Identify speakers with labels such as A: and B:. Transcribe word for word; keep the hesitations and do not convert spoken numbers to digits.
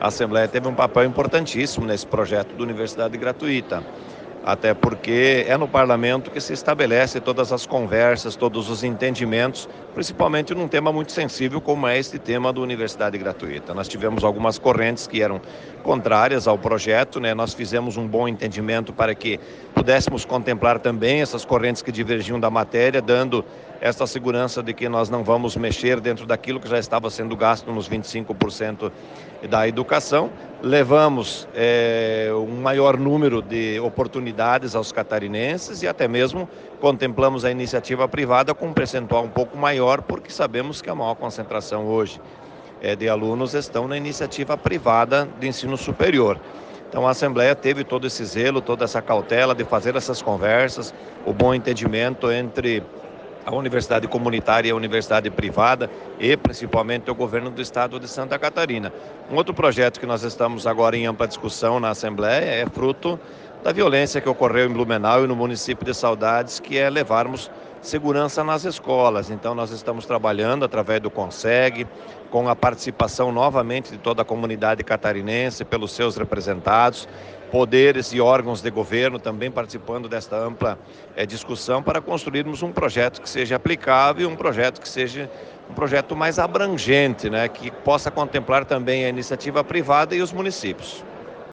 A: a Assembleia teve um papel importantíssimo nesse projeto de universidade gratuita. Até porque é no parlamento que se estabelece todas as conversas, todos os entendimentos, principalmente num tema muito sensível como é este tema da universidade gratuita. Nós tivemos algumas correntes que eram contrárias ao projeto, né? Nós fizemos um bom entendimento para que pudéssemos contemplar também essas correntes que divergiam da matéria, dando esta segurança de que nós não vamos mexer dentro daquilo que já estava sendo gasto nos vinte e cinco por cento da educação. Levamos é, um maior número de oportunidades aos catarinenses e até mesmo contemplamos a iniciativa privada com um percentual um pouco maior, porque sabemos que a maior concentração hoje é, de alunos estão na iniciativa privada de ensino superior. Então a Assembleia teve todo esse zelo, toda essa cautela de fazer essas conversas, o bom entendimento entre a universidade comunitária e a universidade privada e principalmente o governo do estado de Santa Catarina. Um outro projeto que nós estamos agora em ampla discussão na Assembleia é fruto da violência que ocorreu em Blumenau e no município de Saudades, que é levarmos segurança nas escolas. Então nós estamos trabalhando através do CONSEG, com a participação novamente de toda a comunidade catarinense, pelos seus representados, poderes e órgãos de governo também participando desta ampla é, discussão para construirmos um projeto que seja aplicável, um projeto que seja um projeto mais abrangente, né, que possa contemplar também a iniciativa privada e os municípios.